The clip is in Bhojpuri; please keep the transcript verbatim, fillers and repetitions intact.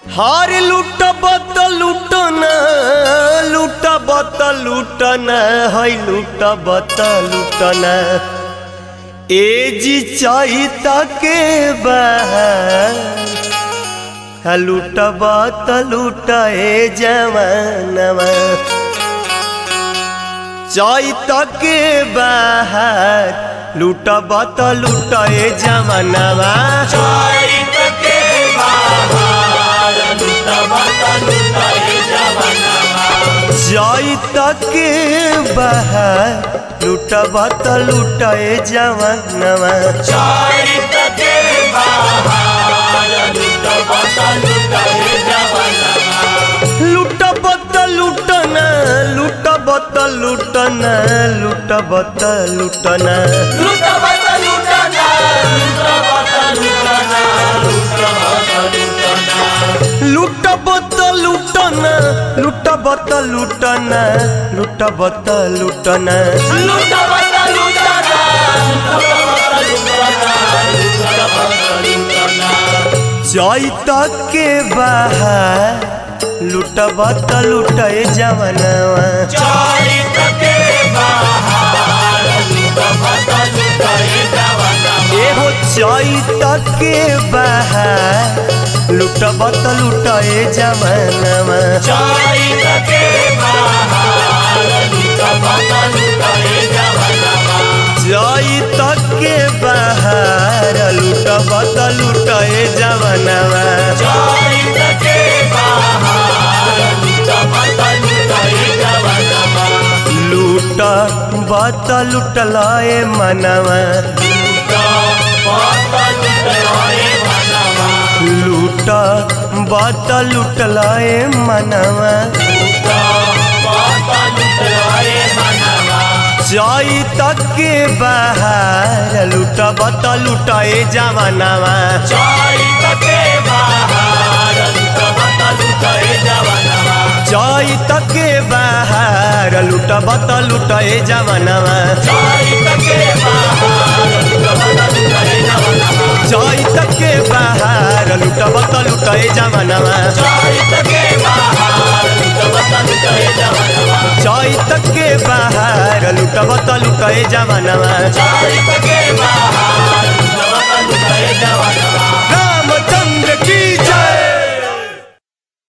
हार लुटबत लुटना लुटबत लुटना है लुटबत लुटना एजी चाहिता के बाहर लुटबत लुटाए जवानवा चाहिता के बाहर लुटबत लुटाए जवानवा चाहिता के बाहर लुटबत लुटाए जवानवा चाहिता के बाहर लुटबत लुटाए जवानवा चाहिता के बाहर लुटबत लुटाए जवानवा लुटबत लुटना लुटबत लुटना लुटबत लुटना लुटबत लुटना लुटबत लुटना लुटबत लुटना लुटबत लुटना लुटबत लुटना लुटबत लुटना चाहिता के बाहर लुटबत लुटाए जवानवा चाहिता के बाहर लुटबत लुटाए जवानवा एहो चाहिता के बाहर लुटबत लुटाए जवानवा चाहिता के बाहर लुटबत लुटाए जवानवा चाहिता के बाहर लुटबत लुटाए जवानवा चाहिता के बाहर लुटबत लुटाए जवानवा लुटबत लुटलाए मनवा लुटबत लुटलाए मनवा चाहिता के बाहर लुटबत लुटाए जवानवा चाहिता के बाहर लुटबत लुटाए जवानवा चाहिता के बाहर लुटबत लुटाए जवानवा चाहिता के बाहर लुटबत लुटाए जवानवा चाहिता के बाहर लुटबत लुटाए जवानवा चाहिता के बाहर लुटबत लुटाए जवानवा चाहिता के बाहर लुटबत लुटाए जवानवा चाहिता के बाहर लुटबत लुटाए जवानवा।